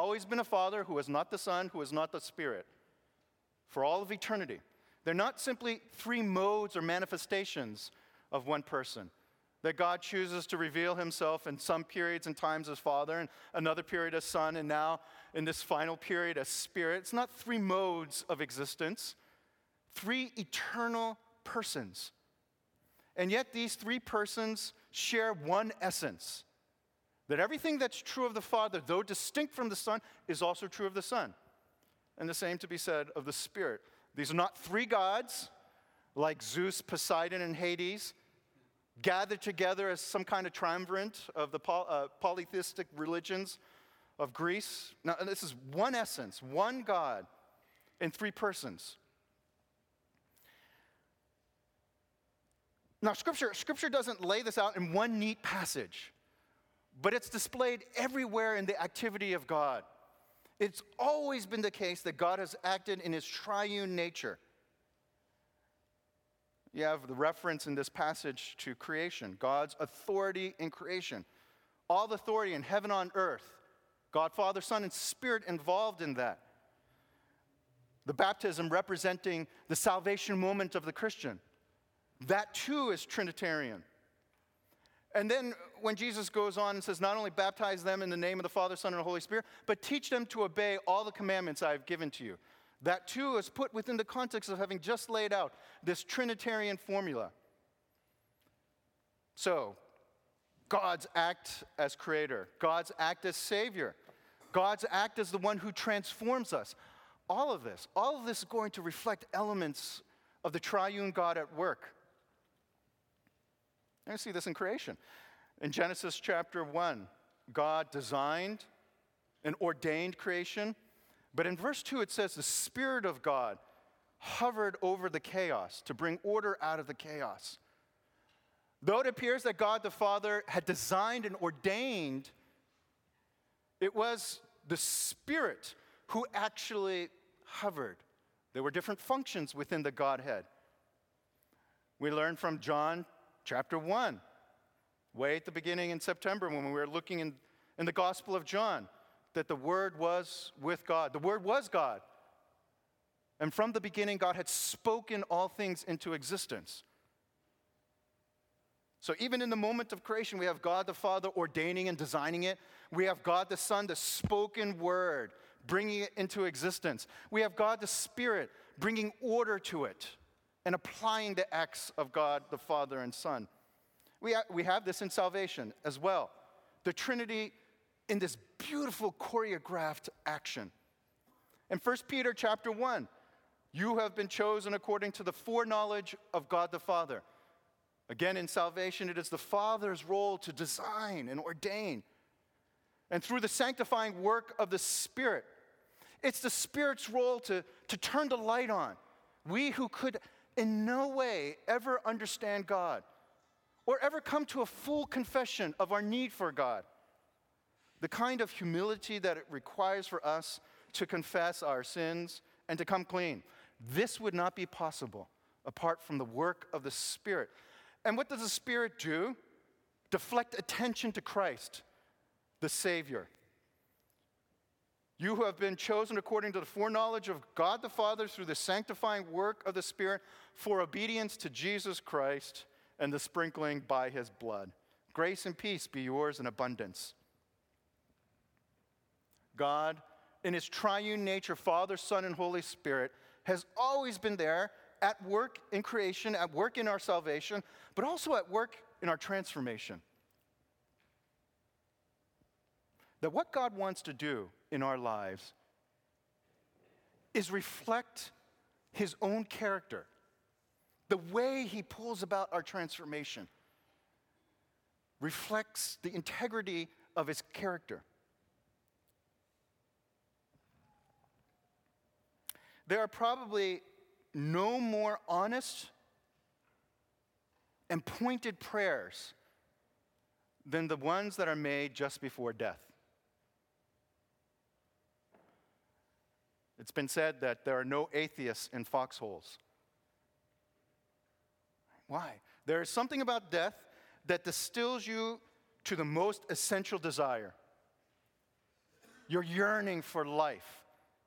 always been a Father who is not the Son, who is not the Spirit, for all of eternity. They're not simply three modes or manifestations of one person. That God chooses to reveal himself in some periods and times as Father, and another period as Son, and now in this final period as Spirit. It's not three modes of existence, three eternal persons. And yet these three persons share one essence. That everything that's true of the Father, though distinct from the Son, is also true of the Son. And the same to be said of the Spirit. These are not three gods, like Zeus, Poseidon, and Hades, gathered together as some kind of triumvirate of the polytheistic religions of Greece. Now, this is one essence, one God, in three persons. Now, Scripture doesn't lay this out in one neat passage, but it's displayed everywhere in the activity of God. It's always been the case that God has acted in his triune nature. You have the reference in this passage to creation, God's authority in creation. All the authority in heaven on earth, God, Father, Son, and Spirit involved in that. The baptism representing the salvation moment of the Christian. That too is Trinitarian. And then when Jesus goes on and says, not only baptize them in the name of the Father, Son, and the Holy Spirit, but teach them to obey all the commandments I have given to you. That too is put within the context of having just laid out this Trinitarian formula. So, God's act as creator, God's act as savior, God's act as the one who transforms us. All of this is going to reflect elements of the triune God at work. You see this in creation. In Genesis chapter 1, God designed and ordained creation. But in verse 2, it says the Spirit of God hovered over the chaos to bring order out of the chaos. Though it appears that God the Father had designed and ordained, it was the Spirit who actually hovered. There were different functions within the Godhead. We learn from John chapter 1, way at the beginning in September when we were looking in the Gospel of John, that the Word was with God. The Word was God. And from the beginning, God had spoken all things into existence. So even in the moment of creation, we have God the Father ordaining and designing it. We have God the Son, the spoken Word, bringing it into existence. We have God the Spirit bringing order to it and applying the acts of God the Father and Son. We have this in salvation as well. The Trinity in this beautiful choreographed action. In 1 Peter chapter 1, you have been chosen according to the foreknowledge of God the Father. Again, in salvation, it is the Father's role to design and ordain. And through the sanctifying work of the Spirit, it's the Spirit's role to turn the light on. We who could in no way ever understand God or ever come to a full confession of our need for God. The kind of humility that it requires for us to confess our sins and to come clean. This would not be possible apart from the work of the Spirit. And what does the Spirit do? Deflect attention to Christ, the Savior. You who have been chosen according to the foreknowledge of God the Father through the sanctifying work of the Spirit for obedience to Jesus Christ and the sprinkling by his blood. Grace and peace be yours in abundance. God, in his triune nature, Father, Son, and Holy Spirit, has always been there at work in creation, at work in our salvation, but also at work in our transformation. That what God wants to do in our lives is reflect his own character, the way he pulls about our transformation reflects the integrity of his character. There are probably no more honest and pointed prayers than the ones that are made just before death. It's been said that there are no atheists in foxholes. Why? There is something about death that distills you to the most essential desire. You're yearning for life.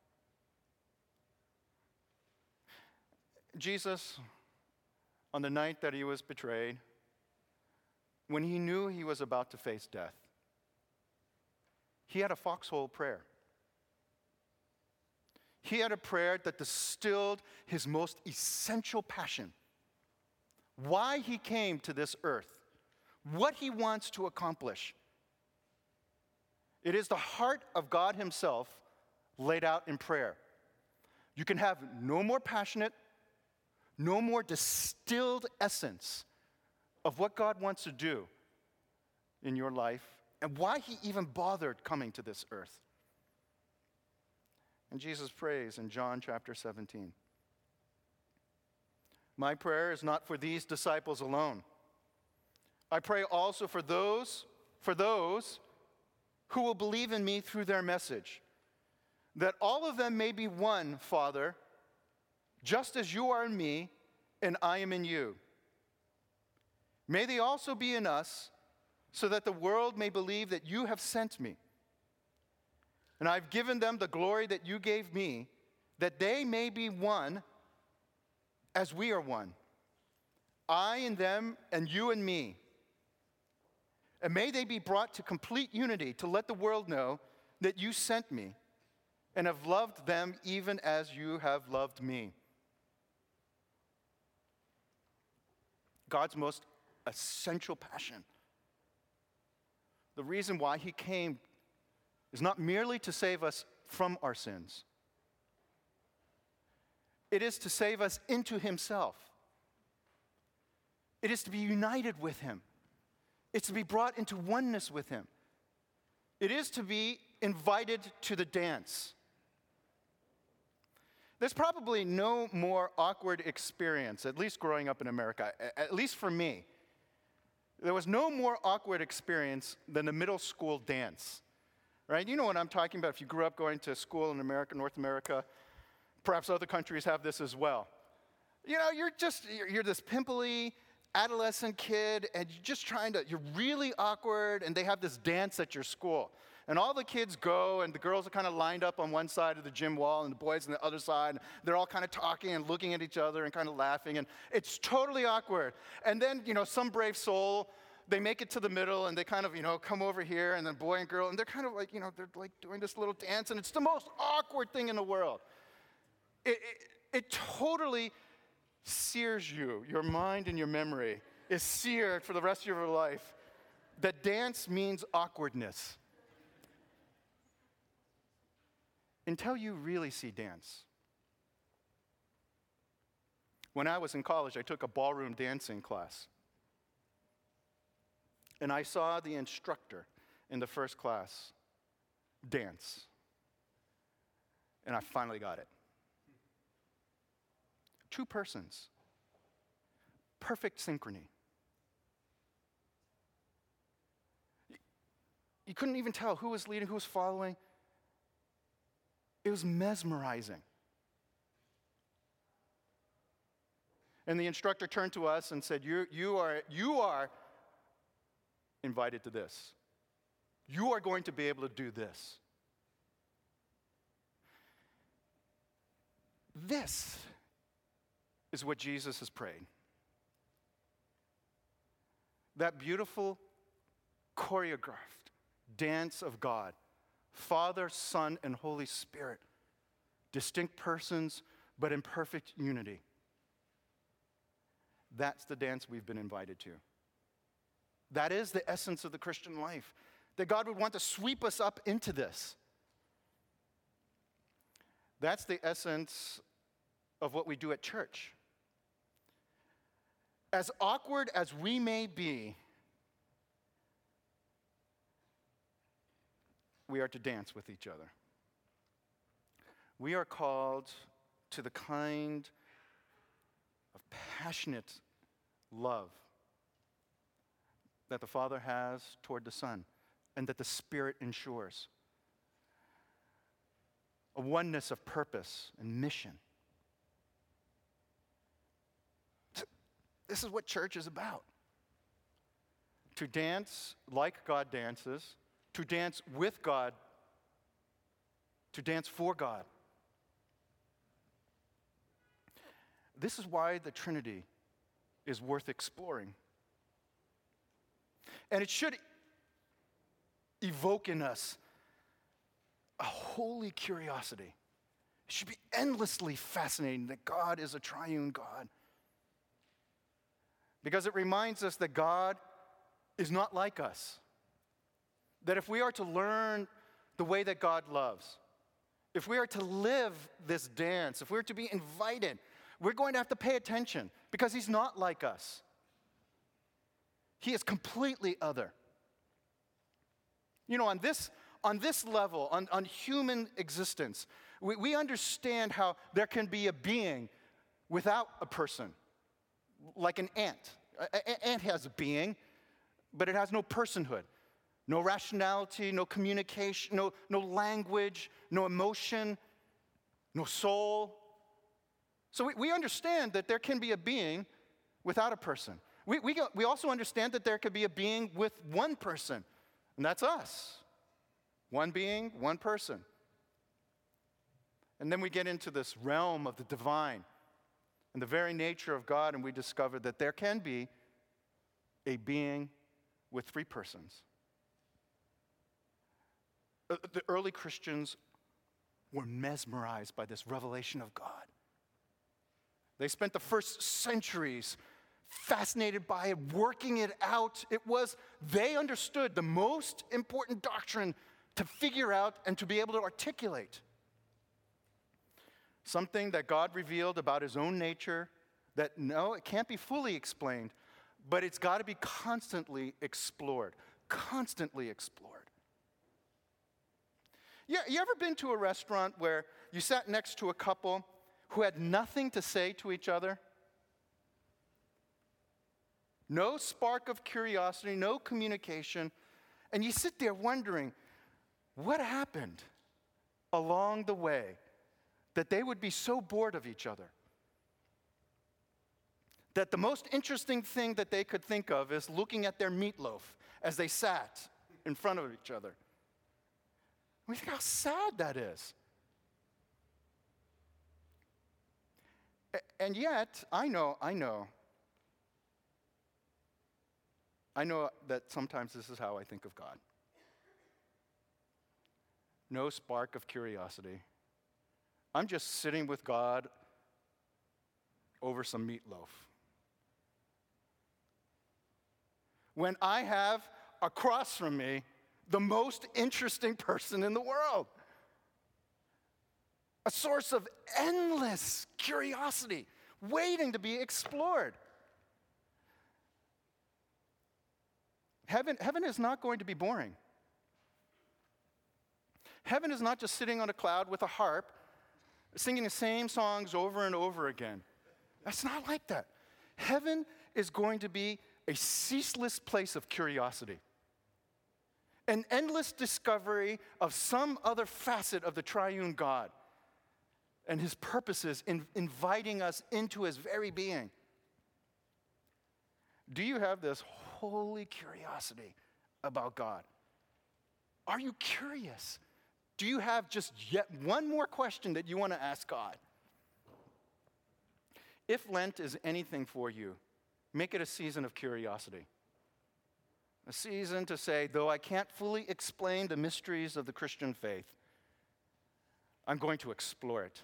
Jesus, on the night that he was betrayed, when he knew he was about to face death, he had a foxhole prayer. He had a prayer that distilled his most essential passion, why he came to this earth, what he wants to accomplish. It is the heart of God himself laid out in prayer. You can have no more passionate, no more distilled essence of what God wants to do in your life and why he even bothered coming to this earth. And Jesus prays in John chapter 17. My prayer is not for these disciples alone. I pray also for those who will believe in me through their message, that all of them may be one, Father, just as you are in me and I am in you. May they also be in us, so that the world may believe that you have sent me. And I've given them the glory that you gave me, that they may be one as we are one. I and them, and you and me. And may they be brought to complete unity to let the world know that you sent me and have loved them even as you have loved me. God's most essential passion. The reason why he came is not merely to save us from our sins. It is to save us into himself. It is to be united with him. It's to be brought into oneness with him. It is to be invited to the dance. There's probably no more awkward experience, at least growing up in America, at least for me. There was no more awkward experience than the middle school dance, right? You know what I'm talking about if you grew up going to school in America, North America. Perhaps other countries have this as well. You know, you're this pimply adolescent kid, and you're really awkward, and they have this dance at your school. And all the kids go, and the girls are kind of lined up on one side of the gym wall, and the boys on the other side. And they're all kind of talking and looking at each other and kind of laughing, and it's totally awkward. And then, some brave soul, they make it to the middle, and they kind of, come over here, and then boy and girl, and they're kind of like, they're like doing this little dance, and it's the most awkward thing in the world. It totally sears you. Your mind and your memory is seared for the rest of your life. That dance means awkwardness. Until you really see dance. When I was in college, I took a ballroom dancing class. And I saw the instructor in the first class dance. And I finally got it. 2 persons. Perfect synchrony. You couldn't even tell who was leading, who was following. It was mesmerizing. And the instructor turned to us and said, you are invited to this. You are going to be able to do this. This is what Jesus has prayed. That beautiful choreographed dance of God, Father, Son, and Holy Spirit, distinct persons, but in perfect unity. That's the dance we've been invited to. That is the essence of the Christian life, that God would want to sweep us up into this. That's the essence of what we do at church. As awkward as we may be, we are to dance with each other. We are called to the kind of passionate love that the Father has toward the Son and that the Spirit ensures. A oneness of purpose and mission. This is what church is about. To dance like God dances, to dance with God to dance for God. This is why the Trinity is worth exploring. And it should evoke in us a holy curiosity. It should be endlessly fascinating that God is a triune God. Because it reminds us that God is not like us. That if we are to learn the way that God loves, if we are to live this dance, if we're to be invited, we're going to have to pay attention because he's not like us. He is completely other. You know, on this level, on human existence, we understand how there can be a being without a person, like an ant. An ant has a being, but it has no personhood, no rationality, no communication, no language, no emotion, no soul. So we understand that there can be a being without a person. We also understand that there could be a being with one person, and that's us. One being, one person. And then we get into this realm of the divine and the very nature of God, and we discover that there can be a being with three persons. The early Christians were mesmerized by this revelation of God. They spent the first centuries fascinated by it, working it out. They understood the most important doctrine to figure out and to be able to articulate. Something that God revealed about his own nature that, no, it can't be fully explained, but it's got to be constantly explored. Constantly explored. Yeah, you ever been to a restaurant where you sat next to a couple who had nothing to say to each other? No spark of curiosity, no communication. And you sit there wondering, what happened along the way that they would be so bored of each other? That the most interesting thing that they could think of is looking at their meatloaf as they sat in front of each other. We think how sad that is. And yet, I know that sometimes this is how I think of God. No spark of curiosity. I'm just sitting with God over some meatloaf. When I have across from me the most interesting person in the world. A source of endless curiosity, waiting to be explored. Heaven is not going to be boring. Heaven is not just sitting on a cloud with a harp, singing the same songs over and over again. That's not like that. Heaven is going to be a ceaseless place of curiosity. An endless discovery of some other facet of the triune God and his purposes in inviting us into his very being. Do you have this holy curiosity about God? Are you curious? Do you have just yet one more question that you want to ask God? If Lent is anything for you, make it a season of curiosity. A season to say, though I can't fully explain the mysteries of the Christian faith, I'm going to explore it.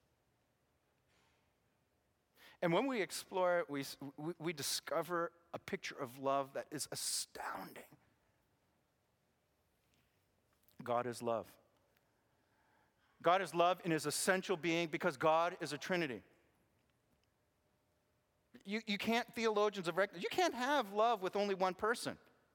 And when we explore it, we discover a picture of love that is astounding. God is love. God is love in his essential being because God is a Trinity. You can't, theologians have recognized, you can't have love with only one person.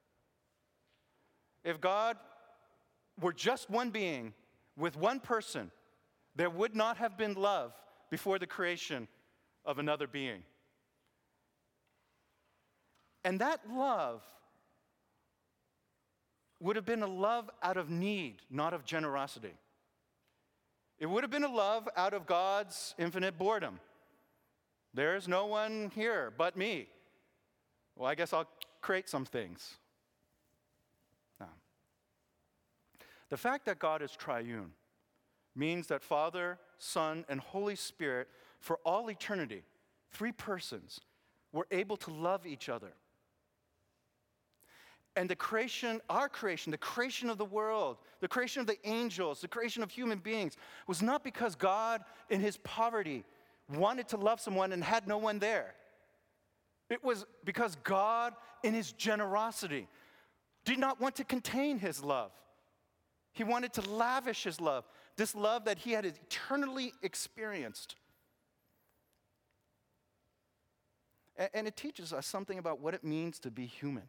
If God were just one being with one person, there would not have been love before the creation of another being. And that love would have been a love out of need, not of generosity. It would have been a love out of God's infinite boredom. There's no one here but me. Well, I guess I'll create some things. Now, the fact that God is triune means that Father, Son, and Holy Spirit, for all eternity, three persons, were able to love each other. And the creation, our creation, the creation of the world, the creation of the angels, the creation of human beings, was not because God, in his poverty, wanted to love someone and had no one there. It was because God, in his generosity, did not want to contain his love. He wanted to lavish his love, this love that he had eternally experienced. And it teaches us something about what it means to be human.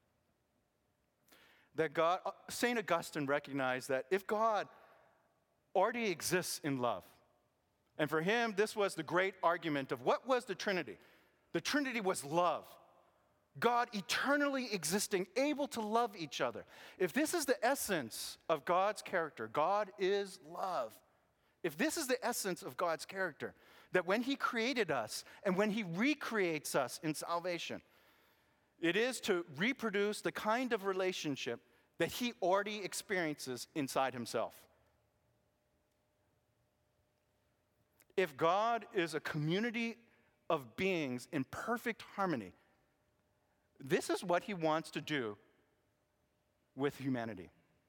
That God, St. Augustine recognized that if God already exists in love, and for him, this was the great argument of what was the Trinity? The Trinity was love. God eternally existing, able to love each other. If this is the essence of God's character, God is love. If this is the essence of God's character, that when he created us and when he recreates us in salvation, it is to reproduce the kind of relationship that he already experiences inside himself. If God is a community of beings in perfect harmony, this is what he wants to do with humanity.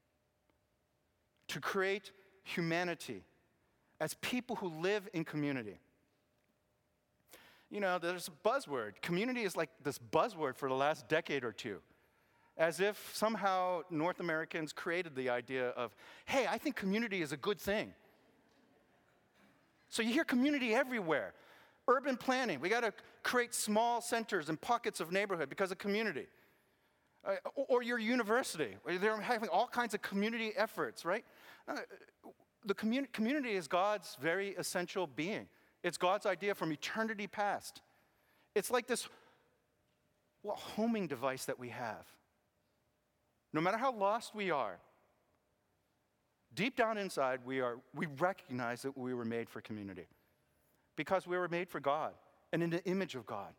To create humanity as people who live in community. You know, there's a buzzword. Community is like this buzzword for the last decade or two. As if somehow North Americans created the idea of, hey, I think community is a good thing. So you hear community everywhere. Urban planning, we got to create small centers and pockets of neighborhood because of community. Or your university, where they're having all kinds of community efforts, right? The community is God's very essential being. It's God's idea from eternity past. It's like this homing device that we have. No matter how lost we are, deep down inside we recognize that we were made for community. Because we were made for God and in the image of God.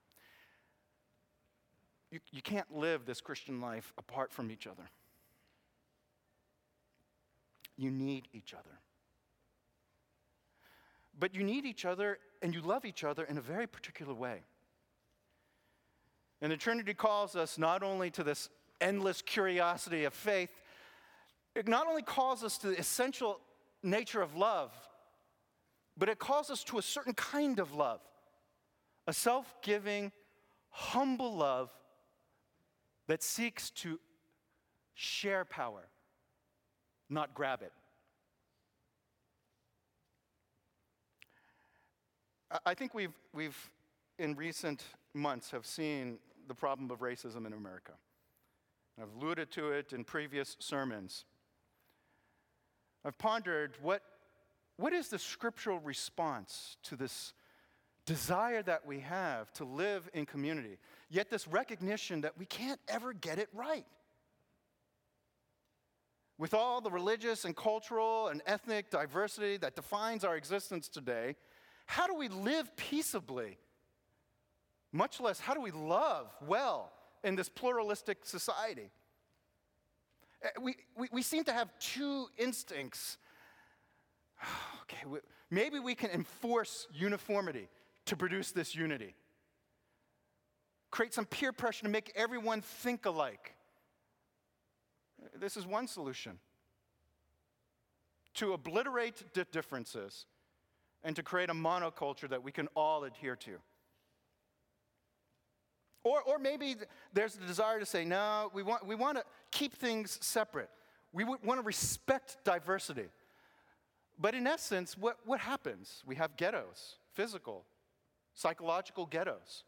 You can't live this Christian life apart from each other. You need each other. But you need each other and you love each other in a very particular way. And the Trinity calls us not only to this endless curiosity of faith, it not only calls us to the essential nature of love, but it calls us to a certain kind of love, a self-giving, humble love that seeks to share power, not grab it. I think we've in recent months have seen the problem of racism in America. I've alluded to it in previous sermons. I've pondered what is the scriptural response to this desire that we have to live in community, yet this recognition that we can't ever get it right? With all the religious and cultural and ethnic diversity that defines our existence today, how do we live peaceably? Much less, how do we love well in this pluralistic society? We seem to have two instincts. Okay, maybe we can enforce uniformity to produce this unity. Create some peer pressure to make everyone think alike. This is one solution. To obliterate differences and to create a monoculture that we can all adhere to. Or maybe there's the desire to say, no, we want to keep things separate. We want to respect diversity. But in essence, what happens? We have ghettos, physical, psychological ghettos,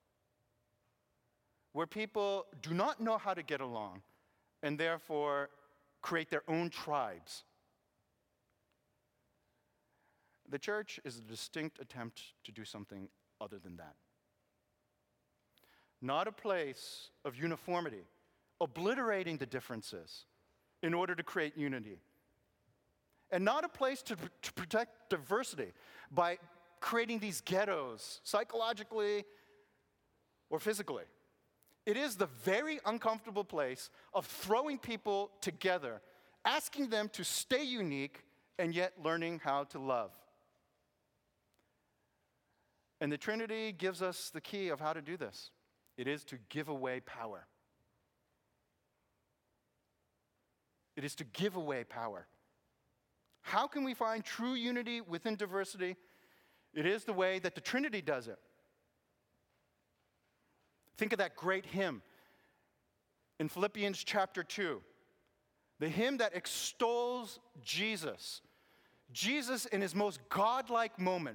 where people do not know how to get along and therefore create their own tribes. The church is a distinct attempt to do something other than that. Not a place of uniformity, obliterating the differences in order to create unity. And not a place to protect diversity by creating these ghettos, psychologically or physically. It is the very uncomfortable place of throwing people together, asking them to stay unique and yet learning how to love. And the Trinity gives us the key of how to do this. It is to give away power. It is to give away power. How can we find true unity within diversity? It is the way that the Trinity does it. Think of that great hymn in Philippians chapter 2. The hymn that extols Jesus. Jesus in his most godlike moment.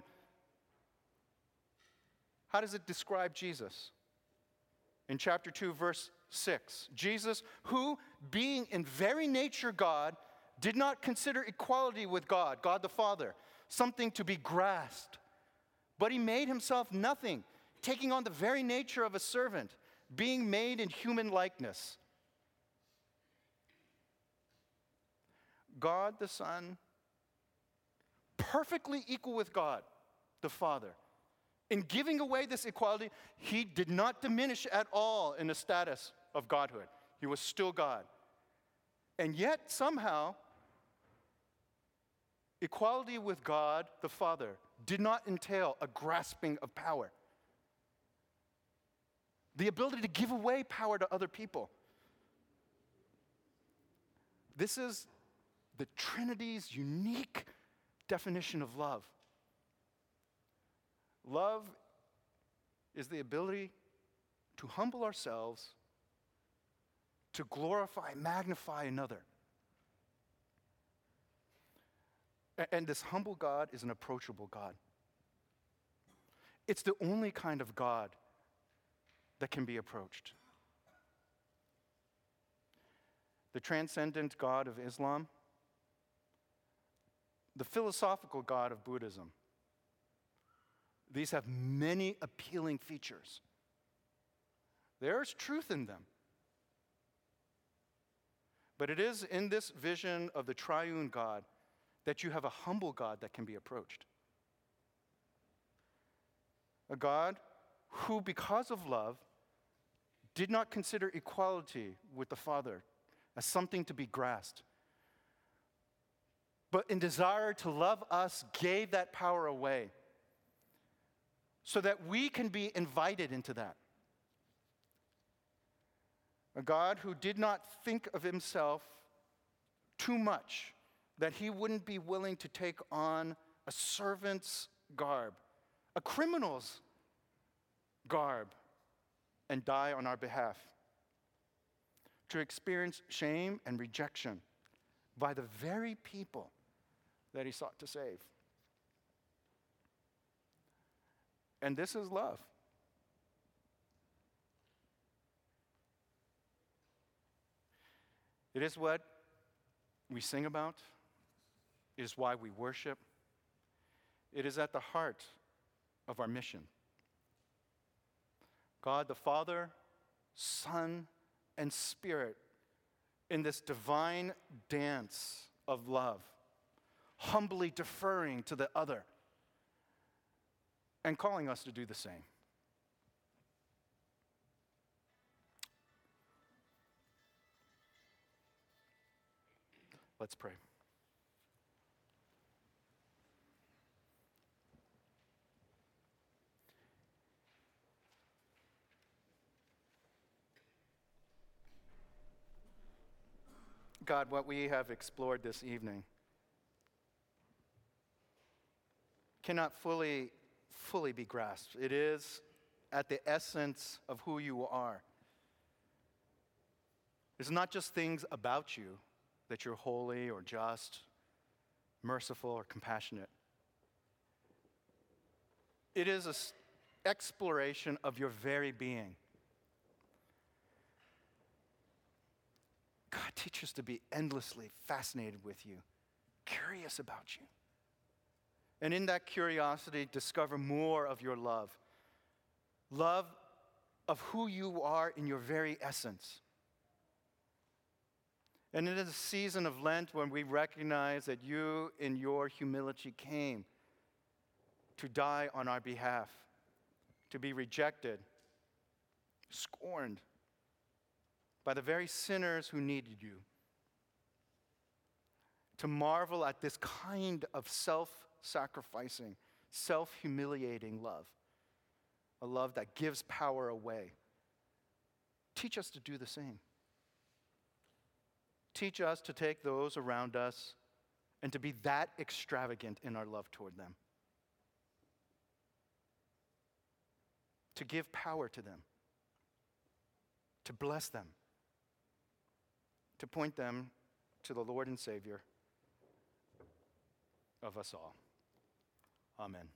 How does it describe Jesus? In chapter 2, verse 6. Jesus, who, being in very nature God, did not consider equality with God, God the Father, something to be grasped. But he made himself nothing, taking on the very nature of a servant, being made in human likeness. God the Son, perfectly equal with God the Father. In giving away this equality, he did not diminish at all in the status of godhood. He was still God. And yet, somehow, equality with God the Father did not entail a grasping of power. The ability to give away power to other people. This is the Trinity's unique definition of love. Love is the ability to humble ourselves, to glorify, magnify another. And this humble God is an approachable God. It's the only kind of God that can be approached. The transcendent God of Islam, the philosophical God of Buddhism. These have many appealing features. There's truth in them. But it is in this vision of the triune God that you have a humble God that can be approached. A God who, because of love, did not consider equality with the Father as something to be grasped, but in desire to love us, gave that power away so that we can be invited into that. A God who did not think of himself too much, that he wouldn't be willing to take on a servant's garb, a criminal's garb, and die on our behalf. To experience shame and rejection by the very people that he sought to save. And this is love. It is what we sing about. It is why we worship. It is at the heart of our mission. God the Father, Son, and Spirit in this divine dance of love, humbly deferring to the other and calling us to do the same. Let's pray. God, what we have explored this evening cannot fully be grasped. It is at the essence of who you are. It's not just things about you, that you're holy or just, merciful or compassionate. It is an exploration of your very being. God, teach us to be endlessly fascinated with you, curious about you. And in that curiosity, discover more of your love. Love of who you are in your very essence. And it is a season of Lent when we recognize that you, in your humility, came to die on our behalf, to be rejected, scorned by the very sinners who needed you. to marvel at this kind of self-sacrificing, self-humiliating love, a love that gives power away. Teach us to do the same. Teach us to take those around us and to be that extravagant in our love toward them. To give power to them. To bless them. To point them to the Lord and Savior of us all. Amen.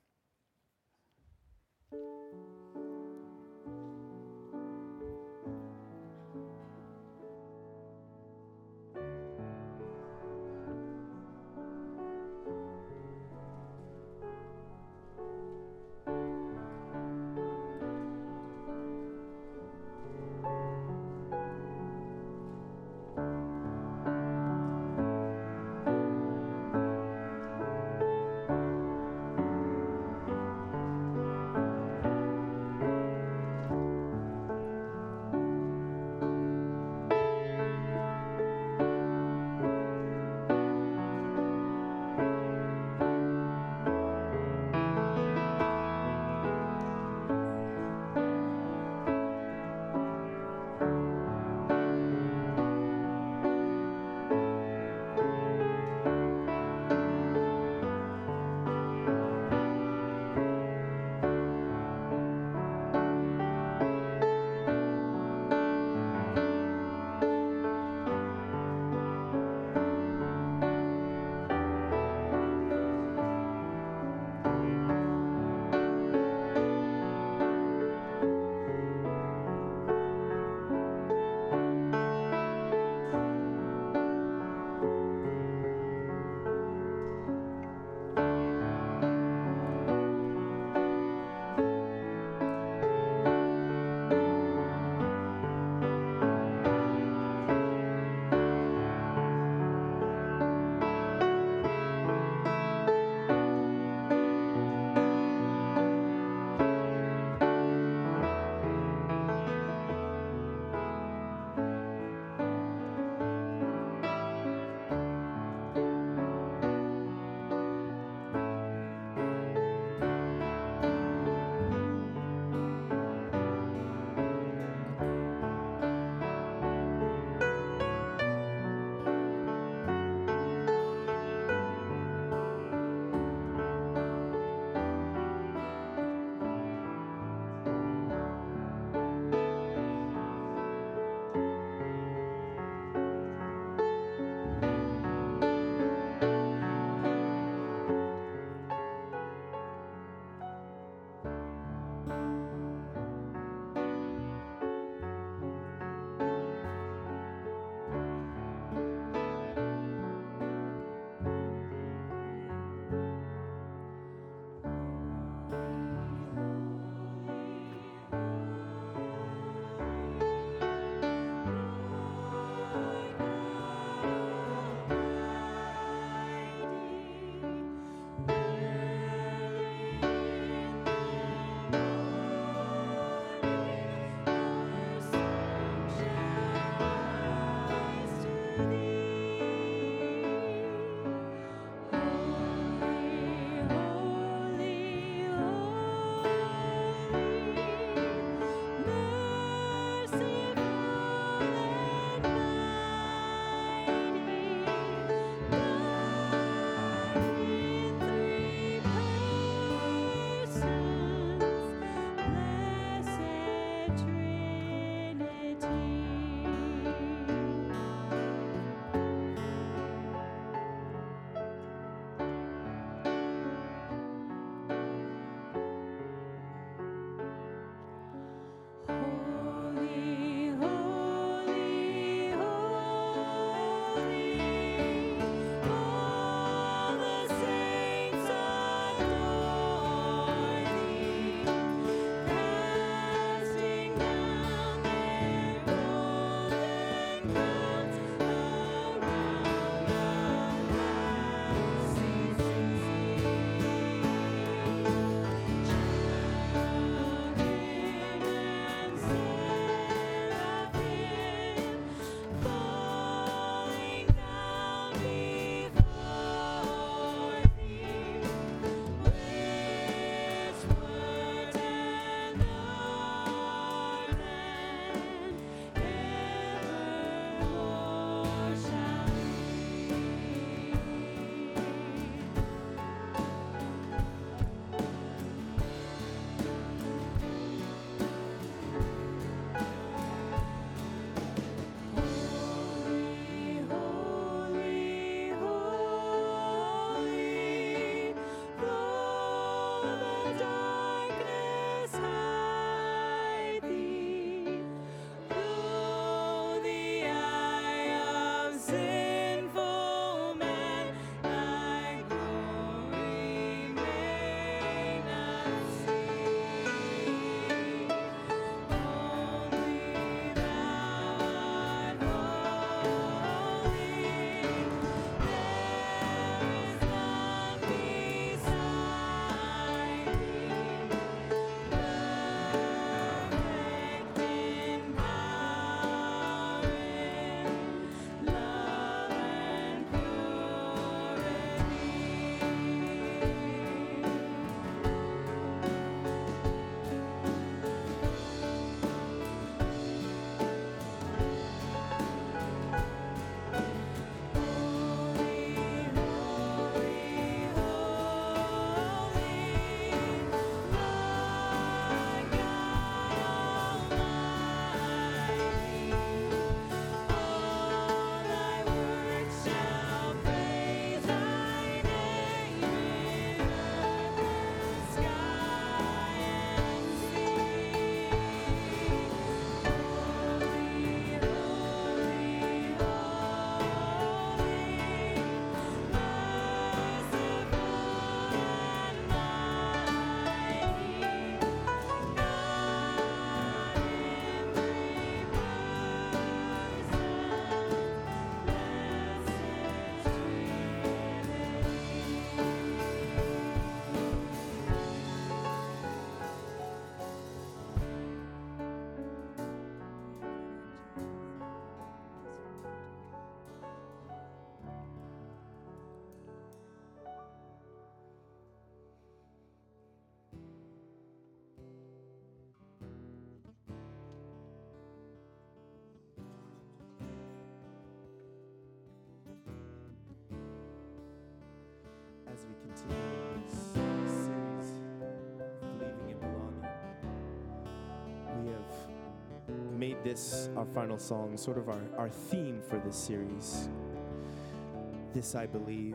made this our final song, sort of our theme for this series. This I believe,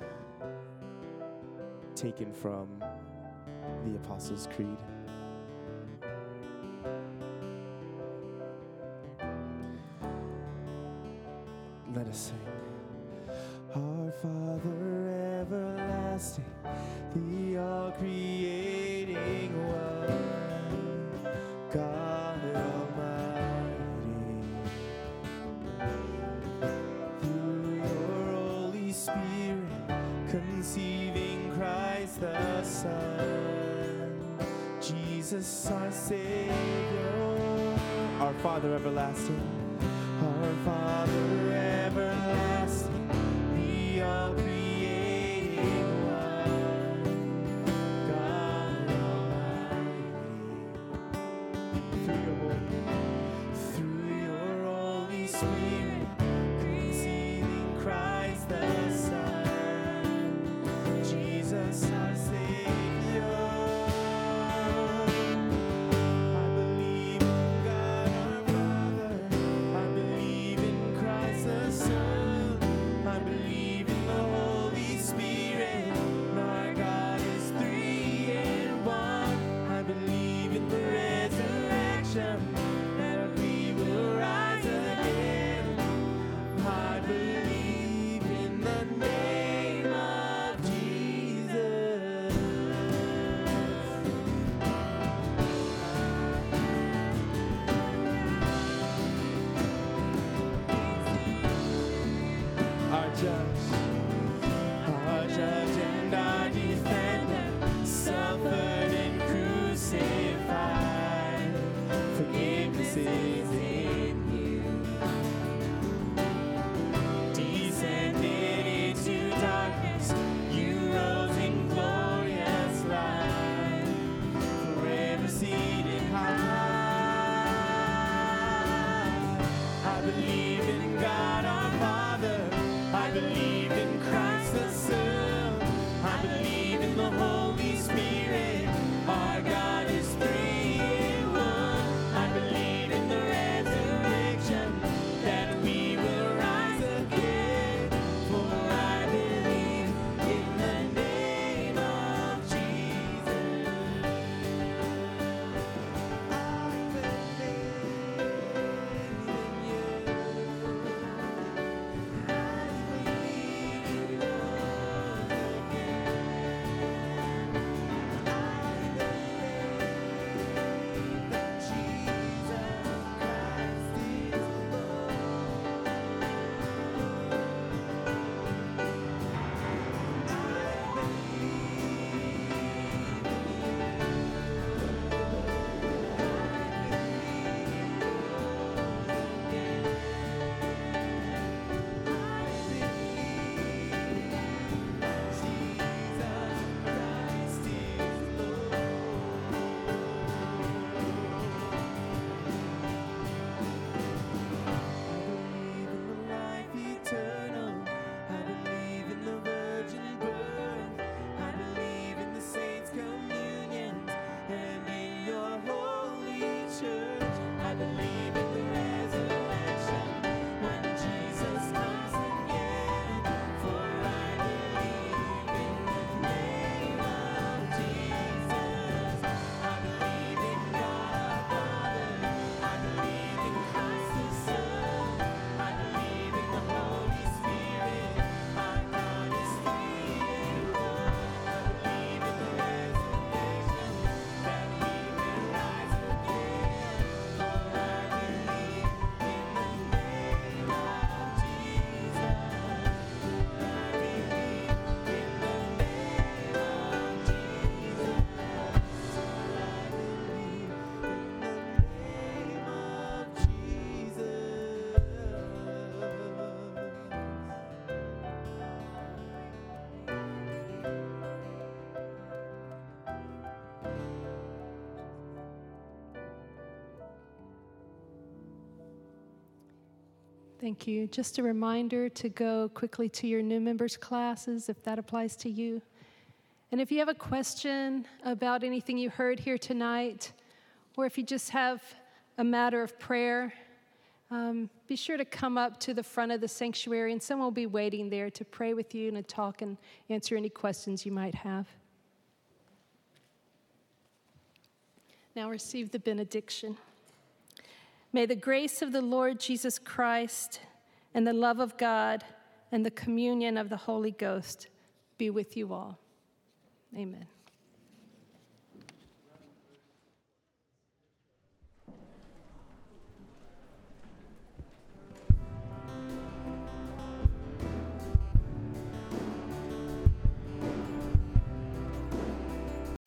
taken from the Apostles' Creed. Let us sing. Our Father everlasting, the all-creating one, God Almighty, through your Holy Spirit, conceiving Christ the Son, Jesus our Savior, our Father everlasting, our Father everlasting, the all-creating one, God Almighty, through your Holy Spirit, conceiving Christ the Son, Jesus our Savior. I believe in God our Father, I believe in Christ the Son, I believe in the Holy Spirit, my God is three in one. I believe in the resurrection, that we will rise again. I believe in the name of Jesus. Our judge and our defender, suffered and crucified. Forgiveness is in you. Descended into darkness, you rose in glorious light, forever seated high. I believe in God our Father, I believe in Christ the Son, I believe in the Holy Spirit, our God is three in one. I believe in the resurrection, that we will rise again, for I believe in the name of Jesus. I believe in you. I believe in love again. I believe that Jesus Christ is Lord. Thank you. Just a reminder to go quickly to your new members classes if that applies to you. And if you have a question about anything you heard here tonight, or if you just have a matter of prayer, be sure to come up to the front of the sanctuary, and someone will be waiting there to pray with you and to talk and answer any questions you might have. Now receive the benediction. May the grace of the Lord Jesus Christ and the love of God and the communion of the Holy Ghost be with you all. Amen.